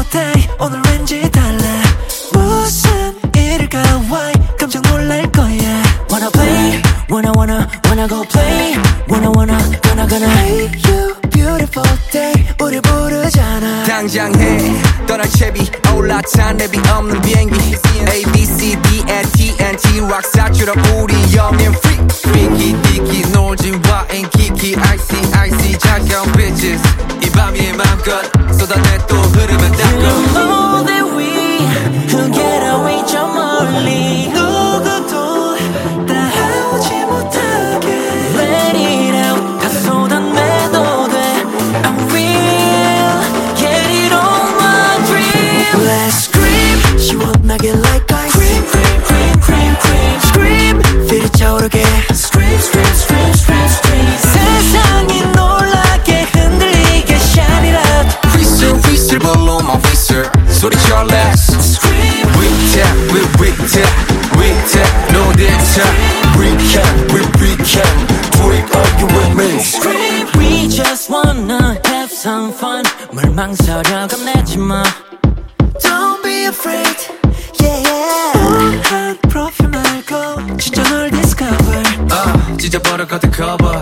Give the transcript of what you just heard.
day 오늘 왠지 달라 무슨 일일까 why 깜짝 놀랄 거야 Wanna play wanna go play wanna gonna Hey you beautiful day 우리 부르잖아 당장 해 떠날 채비 올라탄 내비 없는 비행기 A, B, C, D, N, T, N, T 락사처럼 우리 영앤 free Freaky, dicky 놀지 와 and kiki icy 차가운 bitches 이 밤이 맘껏 쏟아내 또 흐르면 닦아 You know that we could get away 저 멀리 누구도 따라오지 못하게 Let it out 다 쏟아내도 돼 I'm real Get it on my dream Let's scream 시원하게 like ice Cream cream cream cream cream Scream 필이 차오르게 Scream scream scream scream scream 세상이 놀라게 흔들리게 Shine it up Whistle 불러 my whistle 소리쳐 let's Scream We tap no data We can do it all you with me Scream We just wanna have some fun 뭘 망설여 겁내지 마 Don't be afraid Yeah 한 프로필 말고 진짜 널 discover 찢어버려 cut the cover